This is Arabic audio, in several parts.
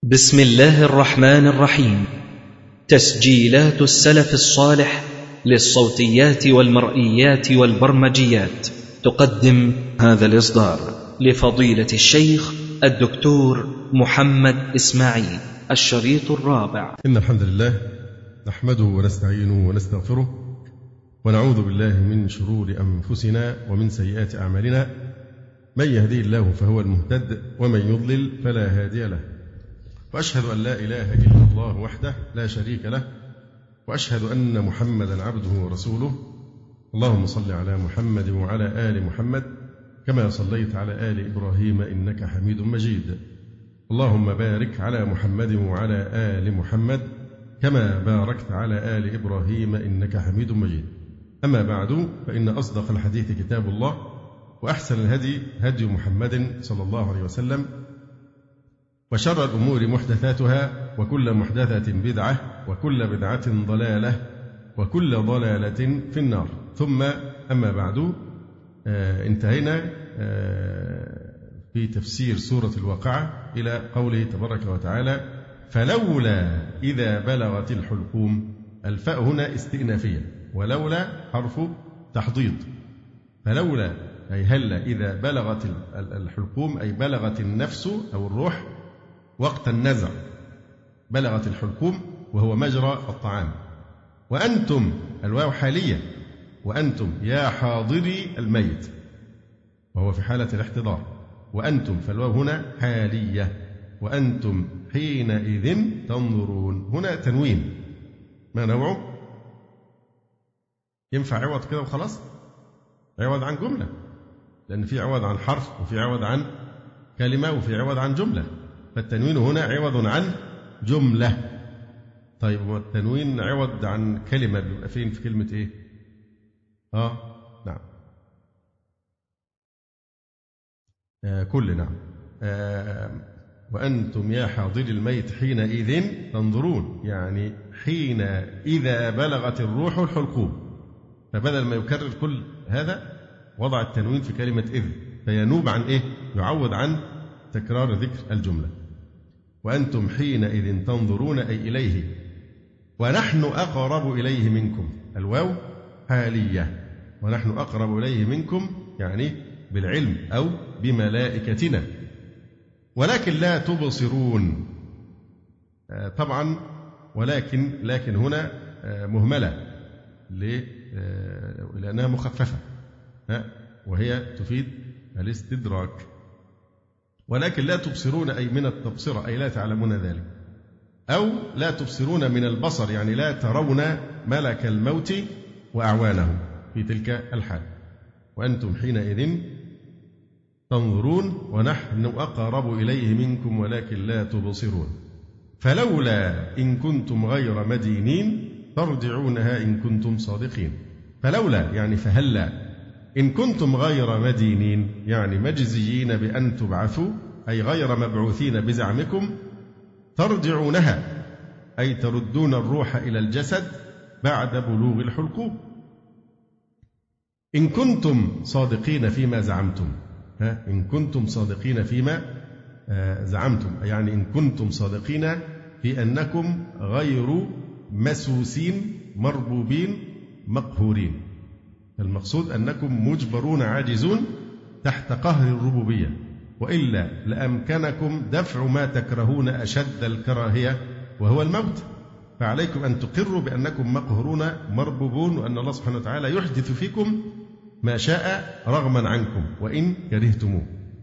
بسم الله الرحمن الرحيم. تسجيلات السلف الصالح للصوتيات والمرئيات والبرمجيات تقدم هذا الإصدار لفضيلة الشيخ الدكتور محمد إسماعيل. الشريط الرابع. إن الحمد لله نحمده ونستعينه ونستغفره ونعوذ بالله من شرور أنفسنا ومن سيئات أعمالنا، من يهديه الله فهو المهتد ومن يضلل فلا هادي له، وأشهد أن لا إله إلا الله وحده لا شريك له، وأشهد أن محمدا عبده ورسوله. اللهم صل على محمد وعلى آل محمد كما صليت على آل إبراهيم إنك حميد مجيد. اللهم بارك على محمد وعلى آل محمد كما باركت على آل إبراهيم إنك حميد مجيد. أما بعد، فإن أصدق الحديث كتاب الله، وأحسن الهدي هدي محمد صلى الله عليه وسلم، وشر الأمور محدثاتها، وكل محدثة بدعة، وكل بدعة ضلالة، وكل ضلالة في النار. ثم أما بعد، انتهينا في تفسير سورة الواقعة إلى قوله تبارك وتعالى: فلولا إذا بلغت الحلقوم. الفاء هنا استئنافية، ولولا حرف تحضيض. فلولا أي هلا إذا بلغت الحلقوم، أي بلغت النفس أو الروح وقت النزع. بلغت الحلقوم وهو مجرى الطعام. وأنتم، الواو حالية، وأنتم يا حاضري الميت، وهو في حالة الاحتضار. وأنتم، فالواو هنا حالية. وأنتم حينئذ تنظرون. هنا تنوين، ما نوعه؟ ينفع عوض كده وخلاص؟ عوض عن جملة، لأن في عوض عن حرف، وفي عوض عن كلمة، وفي عوض عن جملة. فالتنوين هنا عوض عن جملة. طيب، والتنوين عوض عن كلمة بيبقى فين؟ في كلمة إيه؟ نعم، كل، نعم. وأنتم يا حاضري الميت حينئذ تنظرون، يعني حين إذا بلغت الروح الحلقوم. فبدل ما يكرر كل هذا وضع التنوين في كلمة إذ، فينوب عن إيه؟ يعوض عن تكرار ذكر الجملة. وأنتم حينئذ تنظرون أي إليه. ونحن أقرب إليه منكم. الواو حالية. ونحن أقرب إليه منكم يعني بالعلم أو بملائكتنا، ولكن لا تبصرون. طبعا لكن هنا مهملة لأنها مخففة، وهي تفيد الاستدراك. ولكن لا تبصرون أي من التبصرة، أي لا تعلمون ذلك، أو لا تبصرون من البصر، يعني لا ترون ملك الموت وأعوانه في تلك الحال. وأنتم حينئذ تنظرون ونحن أقرب إليه منكم ولكن لا تبصرون. فلولا إن كنتم غير مدينين ترجعونها إن كنتم صادقين. فلولا يعني فهلا، إن كنتم غير مدينين يعني مجزيين بأن تبعثوا، أي غير مبعوثين بزعمكم، ترجعونها أي تردون الروح إلى الجسد بعد بلوغ الحلقوم. إن كنتم صادقين فيما زعمتم. إن كنتم صادقين فيما زعمتم، يعني إن كنتم صادقين في أنكم غير مسوسين مربوبين مقهورين. المقصود أنكم مجبرون عاجزون تحت قهر الربوبية، وإلا لأمكنكم دفع ما تكرهون أشد الكراهية وهو الموت. فعليكم أن تقروا بأنكم مقهورون مربوبون، وأن الله سبحانه وتعالى يحدث فيكم ما شاء رغما عنكم وإن كرهتموه.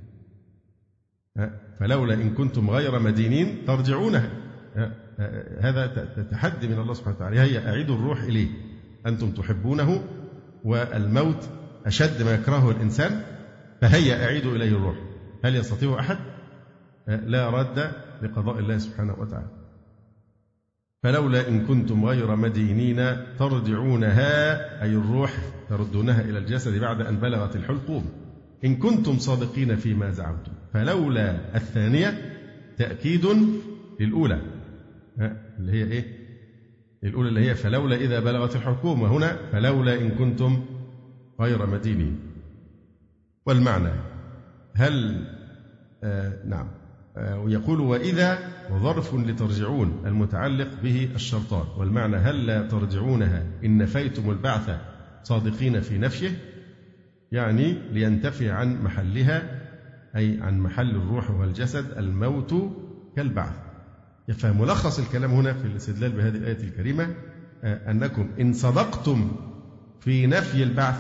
فلولا إن كنتم غير مدينين ترجعونها. هذا تحدي من الله سبحانه وتعالى. هيا أعيدوا الروح إليه، أنتم تحبونه والموت أشد ما يكرهه الإنسان، فهيا أعيدوا إليه الروح. هل يستطيع أحد؟ لا رد لقضاء الله سبحانه وتعالى. فلولا إن كنتم غير مدينين ترجعونها أي الروح تردونها إلى الجسد بعد أن بلغت الحلقوم، إن كنتم صادقين فيما زعمتم. فلولا الثانية تأكيد للأولى، اللي هي إيه؟ الأولى اللي هي فلولا إذا بلغت الحلقوم، وهنا فلولا إن كنتم غير مدينين. والمعنى هل نعم ويقول وإذا ظرف لترجعون المتعلق به الشرطان، والمعنى هل لا ترجعونها إن نفيتم البعث صادقين في نفيه، يعني لينتفي عن محلها أي عن محل الروح والجسد الموت كالبعث. فملخص الكلام هنا في الاستدلال بهذه الآية الكريمة أنكم إن صدقتم في نفي البعث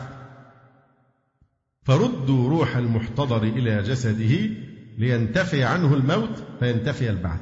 فردوا روح المحتضر إلى جسده لينتفي عنه الموت فينتفي البعث.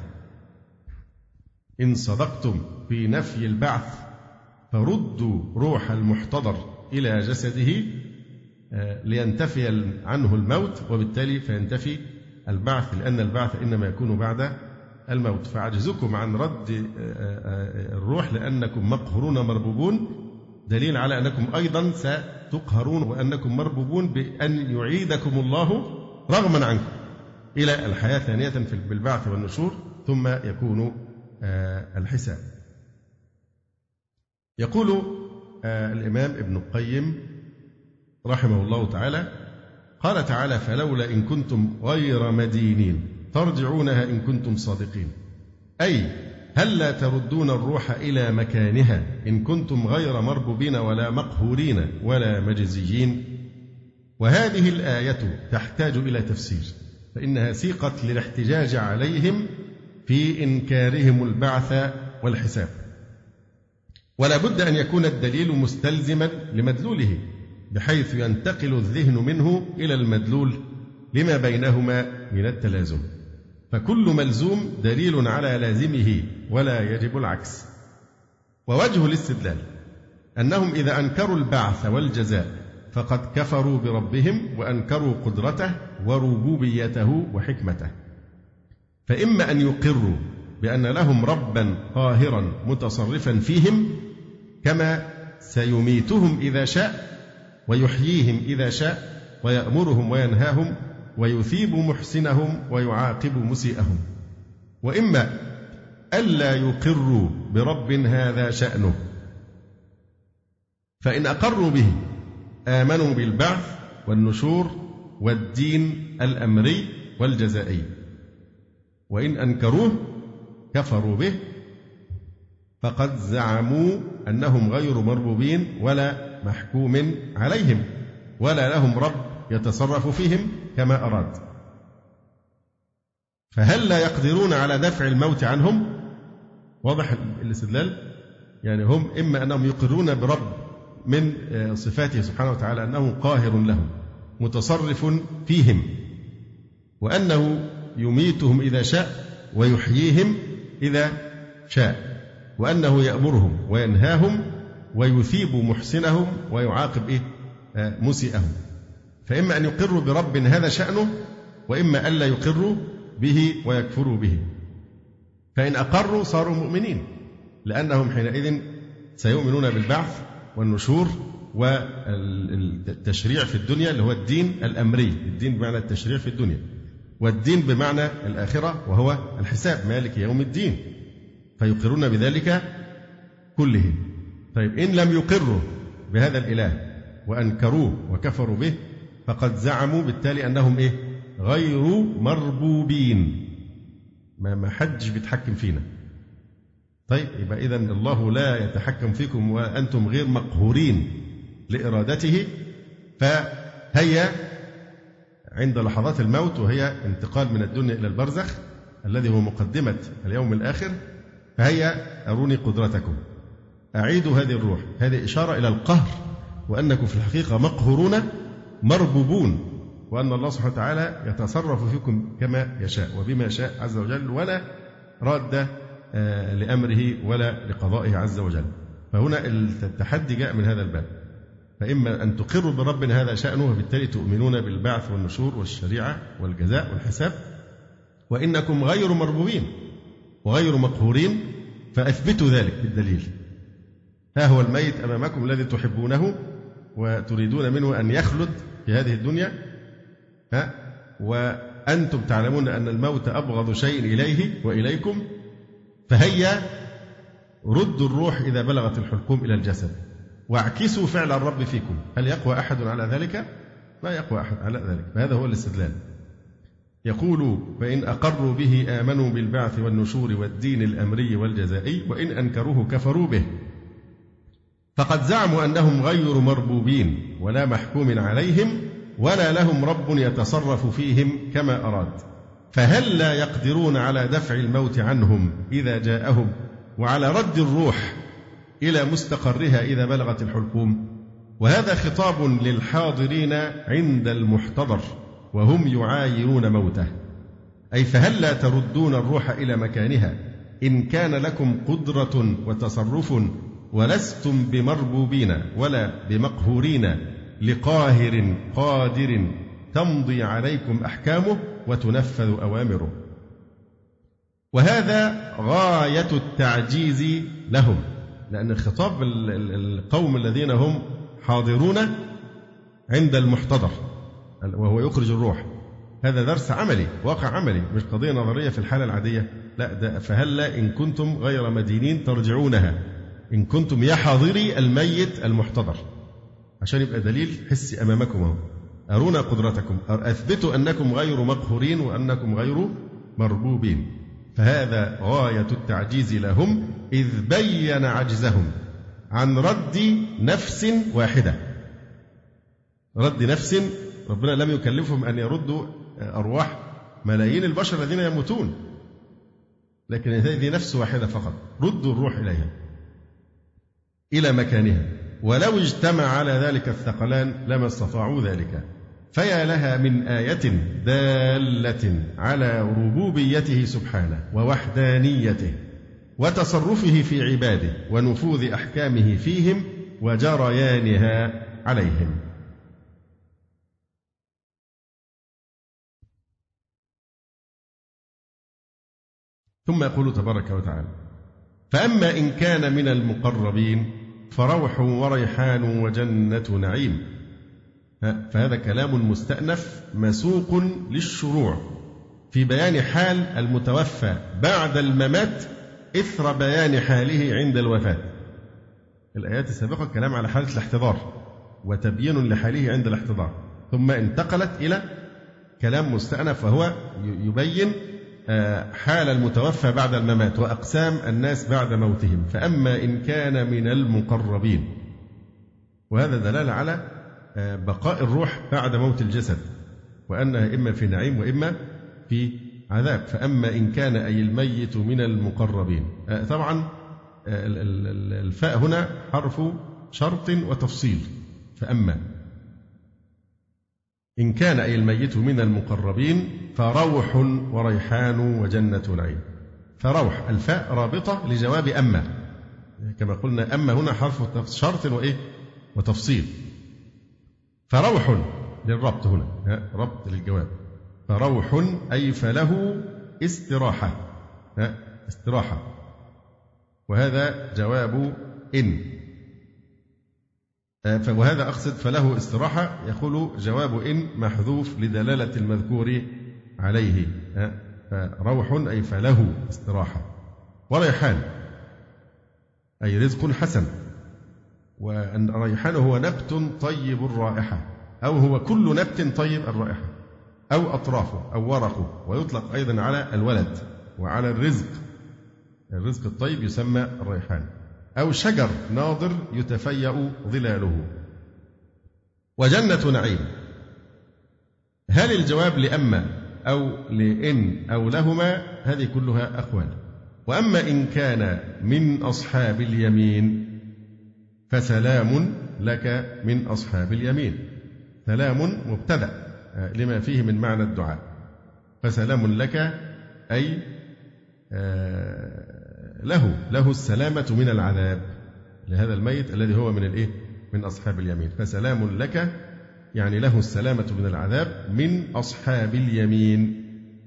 إن صدقتم في نفي البعث فردوا روح المحتضر إلى جسده لينتفي عنه الموت، وبالتالي فينتفي البعث، لأن البعث إنما يكون بعد الموت. فعجزكم عن رد الروح لأنكم مقهورون مربوبون دليل على أنكم أيضا ستقهرون وأنكم مربوبون بأن يعيدكم الله رغما عنكم إلى الحياة ثانية بالبعث والنشور ثم يكون الحساب. يقول الإمام ابن القيم رحمه الله تعالى: قال تعالى: فلولا إن كنتم غير مدينين ترجعونها إن كنتم صادقين، أي هل لا تردون الروح إلى مكانها إن كنتم غير مربوبين ولا مقهورين ولا مجزيين. وهذه الآية تحتاج إلى تفسير، فإنها سيقت للاحتجاج عليهم في إنكارهم البعث والحساب، ولا بد أن يكون الدليل مستلزما لمدلوله بحيث ينتقل الذهن منه إلى المدلول لما بينهما من التلازم، فكل ملزوم دليل على لازمه ولا يجب العكس. ووجه الاستدلال أنهم إذا أنكروا البعث والجزاء فقد كفروا بربهم وأنكروا قدرته وربوبيته وحكمته، فإما أن يقروا بأن لهم ربا قاهرا متصرفا فيهم كما سيميتهم إذا شاء ويحييهم إذا شاء ويأمرهم وينهاهم ويثيب محسنهم ويعاقب مسيئهم، وإما ألا يقروا برب هذا شأنه، فإن أقروا به آمنوا بالبعث والنشور والدين الأمري والجزائي، وإن أنكروه كفروا به فقد زعموا أنهم غير مربوبين ولا محكوم عليهم ولا لهم رب يتصرف فيهم كما أراد. فهل لا يقدرون على دفع الموت عنهم؟ واضح الاستدلال؟ يعني هم إما أنهم يقرون برب من صفاته سبحانه وتعالى أنه قاهر لهم متصرف فيهم، وأنه يميتهم إذا شاء ويحييهم إذا شاء، وأنه يأمرهم وينهاهم ويثيب محسنهم ويعاقب مسيئهم. فإما أن يقروا برب هذا شأنه، وإما ألا يقروا به ويكفروا به. فإن أقروا صاروا مؤمنين، لأنهم حينئذ سيؤمنون بالبعث والنشور والتشريع في الدنيا اللي هو الدين الأمري، الدين بمعنى التشريع في الدنيا، والدين بمعنى الآخرة وهو الحساب مالك يوم الدين، فيقرون بذلك كله. طيب إن لم يقروا بهذا الإله وأنكروه وكفروا به فقد زعموا بالتالي أنهم غير مربوبين، ما حدش بيتحكم فينا. طيب يبقى إذن الله لا يتحكم فيكم وأنتم غير مقهورين لإرادته، فهي عند لحظات الموت وهي انتقال من الدنيا إلى البرزخ الذي هو مقدمة اليوم الآخر، فهي أروني قدرتكم، أعيدوا هذه الروح. هذه إشارة إلى القهر، وأنكم في الحقيقة مقهورون مربوبون، وأن الله سبحانه وتعالى يتصرف فيكم كما يشاء وبما شاء عز وجل، ولا راد لأمره ولا لقضائه عز وجل. فهنا التحدي جاء من هذا الباب، فإما أن تقروا برب هذا شأنه وبالتالي تؤمنون بالبعث والنشور والشريعة والجزاء والحساب، وإنكم غير مربوبين وغير مقهورين فأثبتوا ذلك بالدليل. ها هو الميت أمامكم الذي تحبونه وتريدون منه أن يخلد في هذه الدنيا، وأنتم تعلمون أن الموت أبغض شيء إليه وإليكم، فهيا ردوا الروح إذا بلغت الحلقوم إلى الجسد واعكسوا فعل الرب فيكم. هل يقوى أحد على ذلك؟ لا يقوى أحد على ذلك. فهذا هو الاستدلال. يقول فإن أقروا به آمنوا بالبعث والنشور والدين الأمري والجزائي، وإن أنكروه كفروا به، فقد زعموا أنهم غير مربوبين ولا محكوم عليهم ولا لهم رب يتصرف فيهم كما أراد، فهل لا يقدرون على دفع الموت عنهم إذا جاءهم، وعلى رد الروح إلى مستقرها إذا بلغت الحلقوم؟ وهذا خطاب للحاضرين عند المحتضر وهم يعايرون موته، أي فهل لا تردون الروح إلى مكانها إن كان لكم قدرة وتصرف ولستم بمربوبين ولا بمقهورين لقاهر قادر تمضي عليكم أحكامه وتنفذ أوامره. وهذا غاية التعجيز لهم، لأن خطاب القوم الذين هم حاضرون عند المحتضر وهو يخرج الروح، هذا درس عملي، واقع عملي، مش قضية نظرية في الحالة العادية، لا ده فهلا إن كنتم غير مدينين ترجعونها، إن كنتم يا حاضري الميت المحتضر، عشان يبقى دليل حسي أمامكم اهو، أرونا قدرتكم، أثبتوا أنكم غير مقهورين وأنكم غير مربوبين. فهذا غاية التعجيز لهم، إذ بين عجزهم عن رد نفس واحدة. رد نفس، ربنا لم يكلفهم أن يردوا أرواح ملايين البشر الذين يموتون، لكن هذه نفس واحدة فقط، ردوا الروح إليها إلى مكانها، ولو اجتمع على ذلك الثقلان لما استطاعوا ذلك. فيا لها من آية دالة على ربوبيته سبحانه ووحدانيته وتصرفه في عباده ونفوذ أحكامه فيهم وجريانها عليهم. ثم يقول تبارك وتعالى: فأما إن كان من المقربين فروح وريحان وجنة نعيم. فهذا كلام مستأنف مسوق للشروع في بيان حال المتوفى بعد الممات إثر بيان حاله عند الوفاة. الآيات السابقة كلام على حالة الاحتضار وتبيين لحاله عند الاحتضار، ثم انتقلت إلى كلام مستأنف وهو يبين حال المتوفى بعد الممات وأقسام الناس بعد موتهم. فأما إن كان من المقربين، وهذا دلالة على بقاء الروح بعد موت الجسد، وأنها إما في نعيم وإما في عذاب. فأما إن كان أي الميت من المقربين، طبعا الفاء هنا حرف شرط وتفصيل. فأما إن كان أي الميت من المقربين فروح وريحان وجنة نعيم. فروح الفاء رابطة لجواب أما، كما قلنا أما هنا حرف شرط وإيه وتفصيل. فروح للربط هنا، ربط للجواب. فروح أي فله استراحة، استراحة، وهذا جواب إن. وهذا أقصد فله استراحة، يقول جواب إن محذوف لدلالة المذكور عليه. فروح أي فله استراحة. وريحان أي رزق حسن، والريحان هو نبت طيب الرائحة، أو هو كل نبت طيب الرائحة، أو أطرافه أو ورقه، ويطلق أيضا على الولد وعلى الرزق. الرزق الطيب يسمى الريحان، أو شجر ناضر يتفيأ ظلاله. وجنة نعيم. هل الجواب لأما أو لإن أو لهما؟ هذه كلها أقوال. وأما إن كان من أصحاب اليمين فسلام لك من أصحاب اليمين. سلام مبتدأ لما فيه من معنى الدعاء، فسلام لك أي له السلامة من العذاب لهذا الميت الذي هو من الإيه؟ من أصحاب اليمين. فسلام لك يعني له السلامة من العذاب من أصحاب اليمين.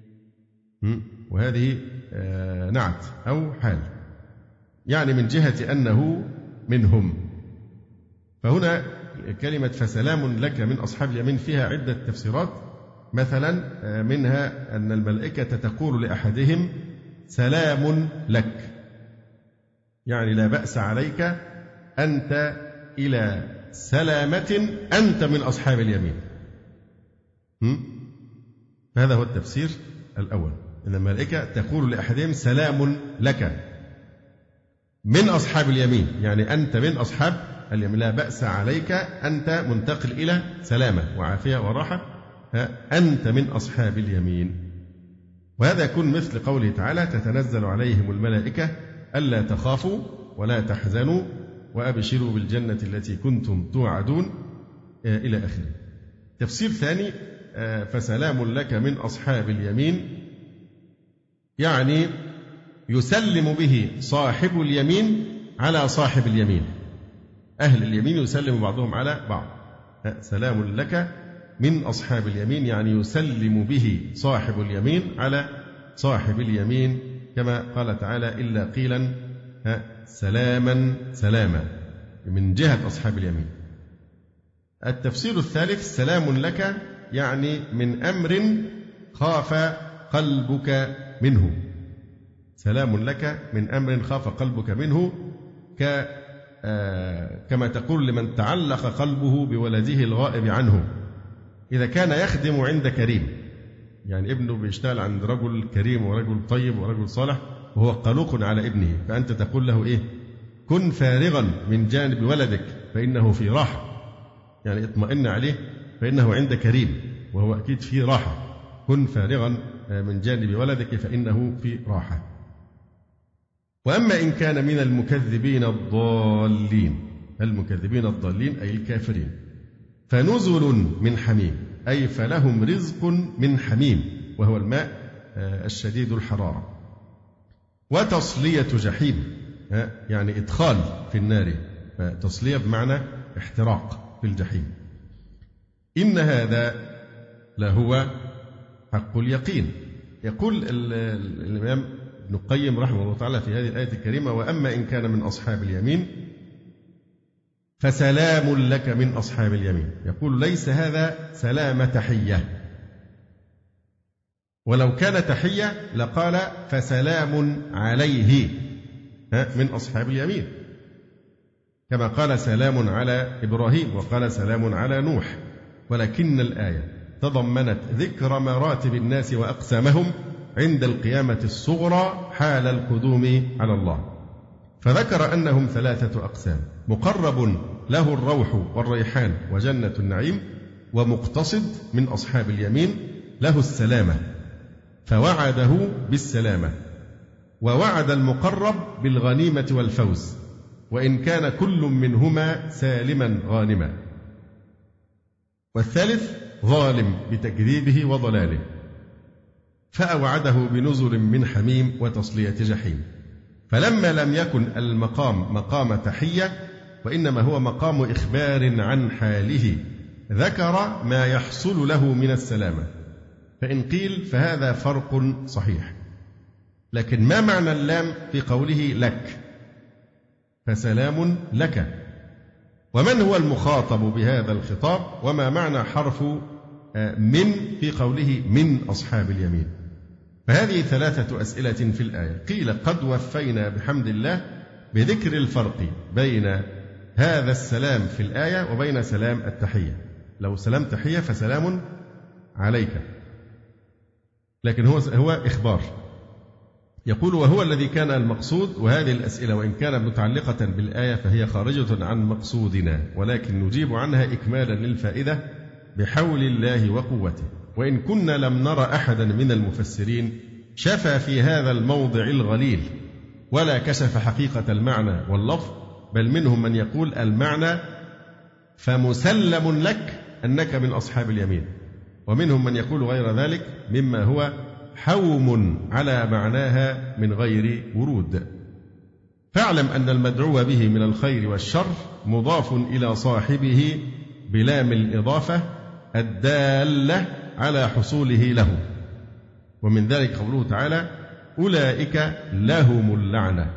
وهذه نعت أو حال، يعني من جهة أنه منهم. فهنا كلمة فسلام لك من أصحاب اليمين فيها عدة تفسيرات. مثلا منها أن الملائكة تقول لأحدهم سلام لك، يعني لا بأس عليك، أنت إلى سلامة، أنت من أصحاب اليمين. هذا هو التفسير الأول، إن الملائكة تقول لأحدهم سلام لك من أصحاب اليمين، يعني أنت من أصحاب اليمين، لا بأس عليك، أنت منتقل إلى سلامة وعافية وراحة، أنت من أصحاب اليمين. وهذا يكون مثل قوله تعالى تتنزل عليهم الملائكة ألا تخافوا ولا تحزنوا وأبشروا بالجنة التي كنتم توعدون إلى آخره. تفسير ثاني فسلام لك من أصحاب اليمين، يعني يسلم به صاحب اليمين على صاحب اليمين، أهل اليمين يسلم بعضهم على بعض. سلام لك من أصحاب اليمين يعني يسلم به صاحب اليمين على صاحب اليمين، كما قال تعالى إلا قيلا سلاما سلاما من جهة أصحاب اليمين. التفسير الثالث سلام لك يعني من أمر خاف قلبك منه، سلام لك من أمر خاف قلبك منه، كما تقول لمن تعلق قلبه بولده الغائب عنه. إذا كان يخدم عند كريم، يعني ابنه بيشتغل عند رجل كريم ورجل طيب ورجل صالح وهو قلق على ابنه، فأنت تقول له إيه؟ كن فارغا من جانب ولدك فإنه في راحة، يعني اطمئن عليه فإنه عند كريم وهو أكيد في راحة. كن فارغا من جانب ولدك فإنه في راحة. وأما إن كان من المكذبين الضالين، المكذبين الضالين أي الكافرين، فنزل من حميم، أي فلهم رزق من حميم وهو الماء الشديد الحرارة، وتصلية جحيم يعني إدخال في النار، تصلية بمعنى احتراق في الجحيم. إن هذا لهو حق اليقين. يقول الإمام ابن القيم رحمه الله تعالى في هذه الآية الكريمة وأما إن كان من أصحاب اليمين فسلام لك من أصحاب اليمين، يقول ليس هذا سلام تحية، ولو كان تحية لقال فسلام عليه من أصحاب اليمين، كما قال سلام على إبراهيم وقال سلام على نوح. ولكن الآية تضمنت ذكر مراتب الناس وأقسامهم عند القيامة الصغرى حال القدوم على الله، فذكر أنهم 3 أقسام: مقرب له الروح والريحان وجنة النعيم، ومقتصد من أصحاب اليمين له السلامة فوعده بالسلامة، ووعد المقرب بالغنيمة والفوز وإن كان كل منهما سالما غانما. والثالث ظالم بتكذيبه وضلاله، فأوعده بنزل من حميم وتصلية جحيم. فلما لم يكن المقام مقام تحية وإنما هو مقام إخبار عن حاله، ذكر ما يحصل له من السلامة. فإن قيل فهذا فرق صحيح، لكن ما معنى اللام في قوله لك؟ فسلام لك، ومن هو المخاطب بهذا الخطاب؟ وما معنى حرف من في قوله من أصحاب اليمين؟ فهذه 3 أسئلة في الآية. قيل قد وفينا بحمد الله بذكر الفرق بين هذا السلام في الآية وبين سلام التحية. لو سلام تحية فسلام عليك، لكن هو إخبار. يقول وهو الذي كان المقصود، وهذه الأسئلة وإن كانت متعلقة بالآية فهي خارجة عن مقصودنا، ولكن نجيب عنها إكمالا للفائدة بحول الله وقوته. وإن كنا لم نرى أحدا من المفسرين شفى في هذا الموضع الغليل ولا كشف حقيقة المعنى واللفظ، بل منهم من يقول المعنى فمسلم لك أنك من أصحاب اليمين، ومنهم من يقول غير ذلك مما هو حوم على معناها من غير ورود. فاعلم أن المدعو به من الخير والشر مضاف إلى صاحبه بلام الإضافة الدالة على حصوله له. ومن ذلك قوله تعالى أولئك لهم اللعنة،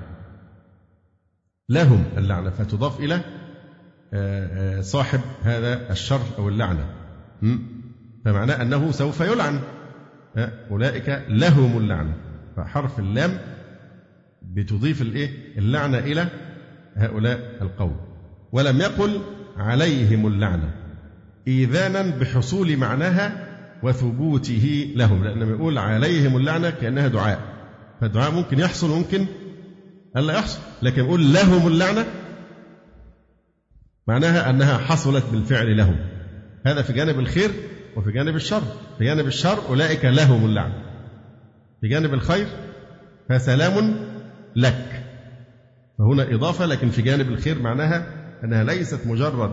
لهم اللعنة فتضاف إلى صاحب هذا الشر أو اللعنة، فمعناه أنه سوف يلعن. أولئك لهم اللعنة، فحرف اللام بتضيف اللعنة إلى هؤلاء القوم. ولم يقل عليهم اللعنة إيذانا بحصول معناها وثبوته لهم، لأن لما يقول عليهم اللعنة كأنها دعاء، فالدعاء ممكن يحصل وممكن ألا يحصل، لكن يقول لهم اللعنة معناها أنها حصلت بالفعل لهم. هذا في جانب الخير وفي جانب الشر. في جانب الشر أولئك لهم اللعنة، في جانب الخير فسلام لك، فهنا إضافة، لكن في جانب الخير معناها أنها ليست مجرد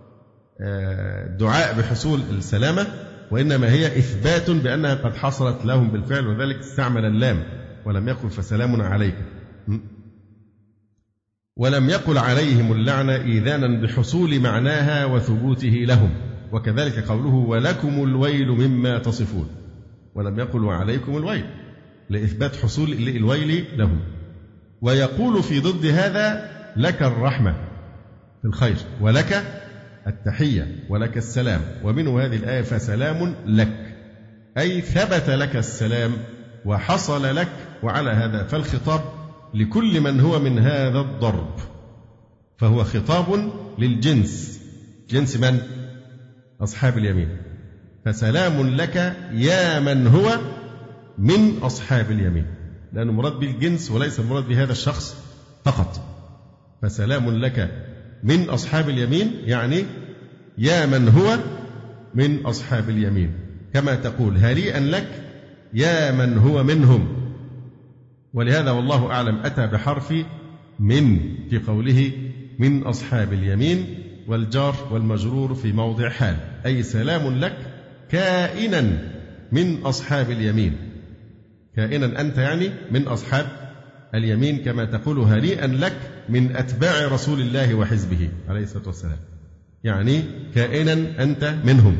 دعاء بحصول السلامة، وإنما هي إثبات بأنها قد حصلت لهم بالفعل، وذلك استعمل اللام ولم يقل فسلام عليك، ولم يقل عليهم اللعنة إيذانا بحصول معناها وثبوته لهم. وكذلك قوله ولكم الويل مما تصفون، ولم يقل وعليكم الويل لإثبات حصول الويل لهم. ويقول في ضد هذا لك الرحمة في الخير، ولك التحية، ولك السلام. ومنه هذه الآية فسلام لك، أي ثبت لك السلام وحصل لك. وعلى هذا فالخطاب لكل من هو من هذا الضرب، فهو خطاب للجنس. جنس من؟ أصحاب اليمين. فسلام لك يا من هو من أصحاب اليمين، لأنه مراد بالجنس وليس مراد بهذا الشخص فقط. فسلام لك من أصحاب اليمين يعني يا من هو من أصحاب اليمين، كما تقول هنيئا لك يا من هو منهم. ولهذا والله أعلم أتى بحرف من في قوله من أصحاب اليمين، والجار والمجرور في موضع حال، أي سلام لك كائنا من أصحاب اليمين. كائنا أنت يعني من أصحاب اليمين، كما تقول هنيئا لك من أتباع رسول الله وحزبه عليه الصلاة والسلام، يعني كائنا أنت منهم.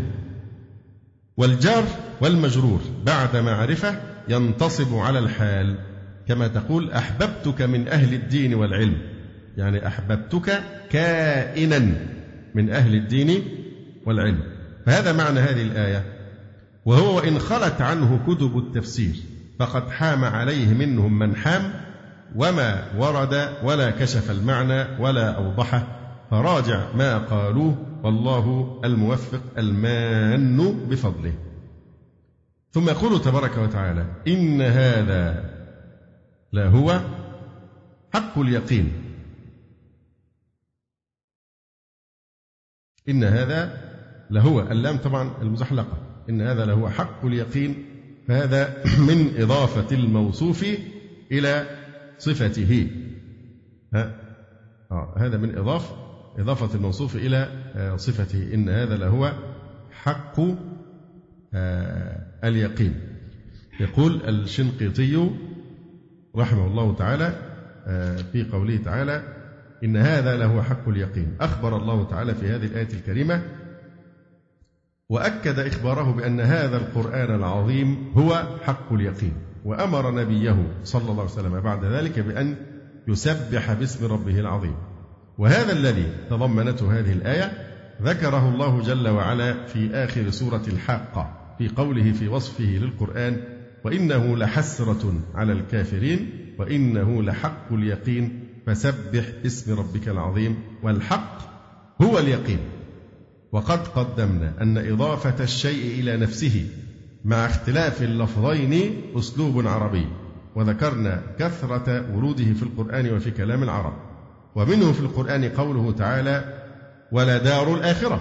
والجار والمجرور بعد معرفة ينتصب على الحال، كما تقول أحببتك من أهل الدين والعلم، يعني أحببتك كائنا من أهل الدين والعلم. فهذا معنى هذه الآية. وهو إن خلت عنه كتب التفسير فقد حام عليه منهم من حام، وما ورد ولا كشف المعنى ولا أوضحه، فراجع ما قالوه، والله الموفق المان بفضله. ثم يقول تبارك وتعالى إن هذا لهو حق اليقين. إن هذا لهو، اللام طبعا المزحلقة، إن هذا لهو حق اليقين، فهذا من إضافة الموصوف إلى صفته. هذا من إضافة الموصوف إلى صفته. إن هذا لهو حق اليقين. يقول الشنقيطي رحمه الله تعالى في قوله تعالى إن هذا لهو حق اليقين، أخبر الله تعالى في هذه الآية الكريمة وأكد إخباره بأن هذا القرآن العظيم هو حق اليقين، وأمر نبيه صلى الله عليه وسلم بعد ذلك بأن يسبح باسم ربه العظيم. وهذا الذي تضمنته هذه الآية ذكره الله جل وعلا في آخر سورة الحاقة في قوله في وصفه للقرآن وإنه لحسرة على الكافرين وإنه لحق اليقين فسبح باسم ربك العظيم. والحق هو اليقين. وقد قدمنا أن إضافة الشيء إلى نفسه مع اختلاف اللفظين أسلوب عربي، وذكرنا كثرة وروده في القرآن وفي كلام العرب. ومنه في القرآن قوله تعالى ولدار الآخرة،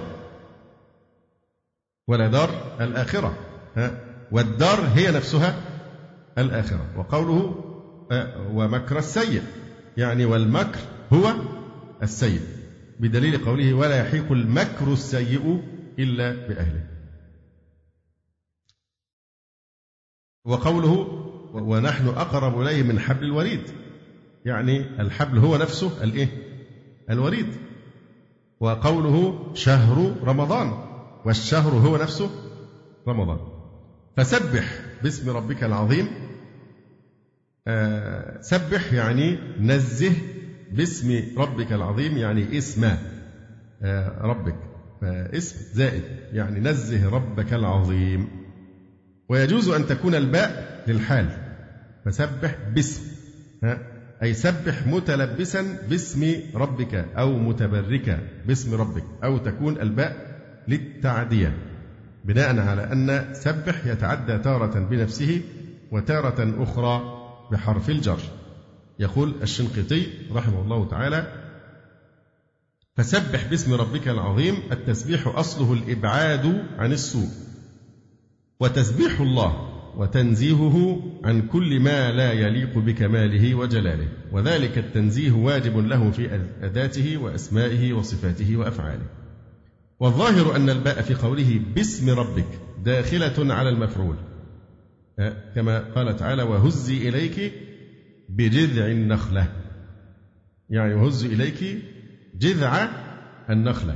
ولدار الآخرة، والدار هي نفسها الآخرة. وقوله ومكر السيء، يعني والمكر هو السيء، بدليل قوله ولا يحيق المكر السيء إلا بأهله. وقوله ونحن أقرب إليه من حبل الوريد، يعني الحبل هو نفسه الوريد. وقوله شهر رمضان، والشهر هو نفسه رمضان. فسبح باسم ربك العظيم، سبح يعني نزه باسم ربك العظيم، يعني اسم ربك، فاسم زائد يعني نزه ربك العظيم. ويجوز أن تكون الباء للحال، فسبح باسم، أي سبح متلبسا باسم ربك أو متبركا باسم ربك، أو تكون الباء للتعدية بناء على أن سبح يتعدى تارة بنفسه وتارة أخرى بحرف الجر. يقول الشنقيطي رحمه الله تعالى: فسبح باسم ربك العظيم. التسبيح أصله الإبعاد عن السوء، وتسبيح الله وتنزيهه عن كل ما لا يليق بكماله وجلاله، وذلك التنزيه واجب له في أذاته وأسمائه وصفاته وأفعاله. والظاهر أن الباء في قوله باسم ربك داخلة على المفعول، كما قال تعالى: وهزي إليك بجذع النخلة، يعني وهزي إليك جذع النخلة،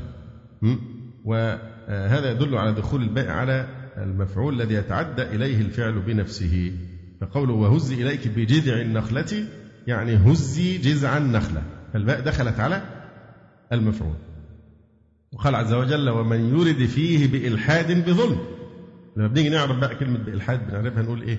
وهذا يدل على دخول الباء على المفعول الذي يتعدى إليه الفعل بنفسه. فقوله وهزي إليك بجذع النخلة يعني هزي جذع النخلة، فالباء دخلت على المفعول. وقال عز وجل: ومن يرد فيه بإلحاد بظلم. لما بنيجي نعرف بقى كلمة بإلحاد بنعرفها نقول إيه؟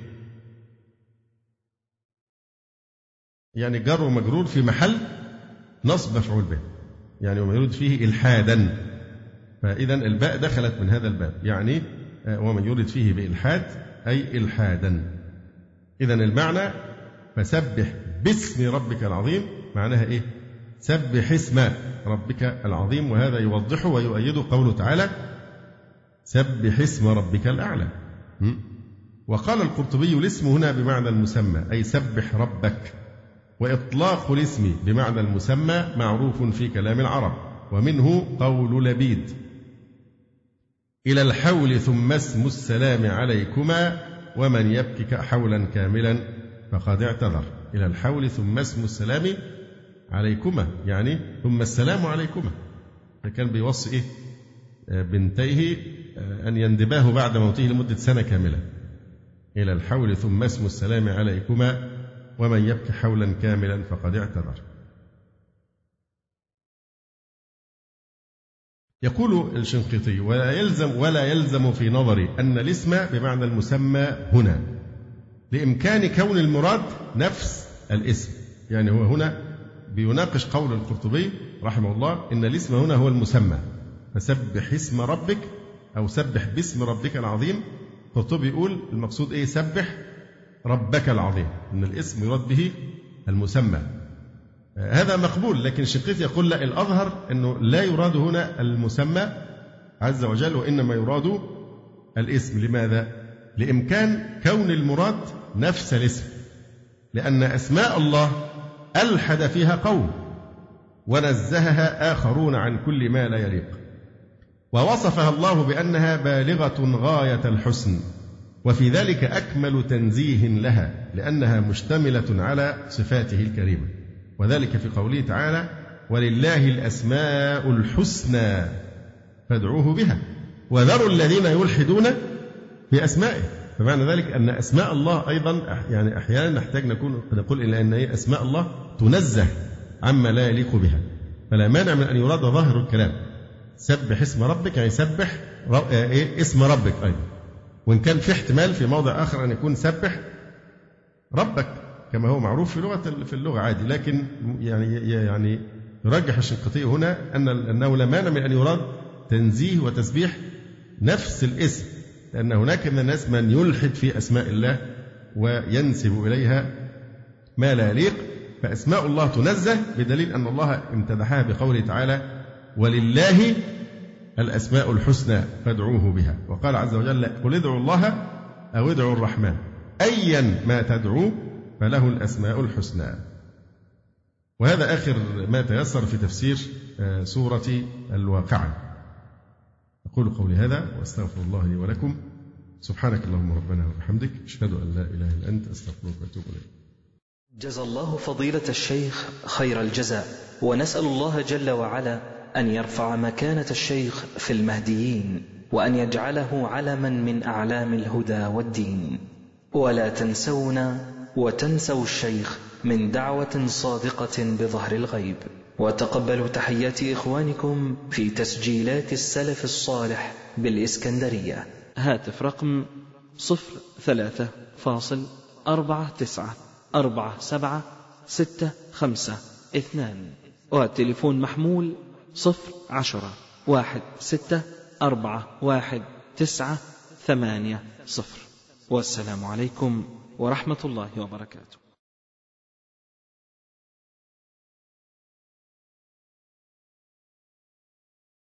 يعني جر ومجرور في محل نصب مفعول به، يعني ومن يرد فيه إلحادا، فإذا الباء دخلت من هذا الباب، يعني ومن يرد فيه بإلحاد أي إلحادا. إذا المعنى فسبح باسم ربك العظيم معناها إيه؟ سبح اسم ربك العظيم، وهذا يوضحه ويؤيده قوله تعالى: سبح اسم ربك الأعلى. وقال القرطبي: الاسم هنا بمعنى المسمى، أي سبح ربك. وإطلاق الاسم بمعنى المسمى معروف في كلام العرب، ومنه قول لبيد: إلى الحول ثم اسم السلام عليكما، ومن يبكك حولا كاملا فقد اعتذر. إلى الحول ثم اسم السلام عليكما، يعني ثم السلام عليكما. فكان بيوصي إيه؟ بنتيه أن يندباه بعد موته لمدة سنة كاملة. إلى الحول ثم اسم السلام عليكما، ومن يبكي حولا كاملا فقد اعتذر. يقول الشنقيطي: ولا يلزم في نظري أن الاسم بمعنى المسمى هنا، لإمكان كون المراد نفس الاسم. يعني هو هنا بيناقش قول القرطبي رحمه الله إن الاسم هنا هو المسمى، فسبح اسم ربك أو سبح باسم ربك العظيم. القرطبي يقول المقصود إيه؟ سبح ربك العظيم، إن الاسم يراد به المسمى. هذا مقبول، لكن الشنقيطي يقول لا، الأظهر أنه لا يراد هنا المسمى عز وجل، وإنما يراد الاسم. لماذا؟ لإمكان كون المراد نفس الاسم، لأن أسماء الله ألحد فيها قوم ونزهها آخرون عن كل ما لا يليق، ووصفها الله بأنها بالغة غاية الحسن، وفي ذلك أكمل تنزيه لها، لأنها مشتملة على صفاته الكريمة. وذلك في قوله تعالى: ولله الأسماء الحسنى فادعوه بها وذروا الذين يلحدون في أسمائه. فمعنى ذلك أن أسماء الله أيضا يعني أحيانا نحتاج نقول إلى أن أسماء الله تنزه عما لا يليق بها، فلا مانع من أن يراد ظاهر الكلام سبح اسم ربك، يعني سبح اسم ربك أيضا، وإن كان في احتمال في موضع آخر أن يكون سبح ربك كما هو معروف في اللغة عادي، لكن يعني يرجح الشنقيطي هنا أنه لا مانع من أن يراد تنزيه وتسبيح نفس الاسم، لأن هناك من الناس من يلحد في أسماء الله وينسب إليها ما لا يليق، فأسماء الله تنزه بدليل أن الله امتدحها بقوله تعالى: ولله الأسماء الحسنى فادعوه بها. وقال عز وجل: قل ادعوا الله أو ادعوا الرحمن أيا ما تدعوا فله الأسماء الحسنى. وهذا آخر ما تيسر في تفسير سورة الواقعة. أقول قولي هذا وأستغفر الله لي ولكم. سبحانك اللهم ربنا وبحمدك، أشهد أن لا إله إلا أنت، أستغفرك وأتوب إليك. جزا الله فضيلة الشيخ خير الجزاء، ونسأل الله جل وعلا أن يرفع مكانة الشيخ في المهديين، وأن يجعله علما من أعلام الهدى والدين. ولا تنسونا وتنسوا الشيخ من دعوة صادقة بظهر الغيب، وتقبلوا تحيات إخوانكم في تسجيلات السلف الصالح بالإسكندرية. هاتف رقم 03-494765، والتليفون محمول 010-1641 980. والسلام عليكم ورحمة الله وبركاته.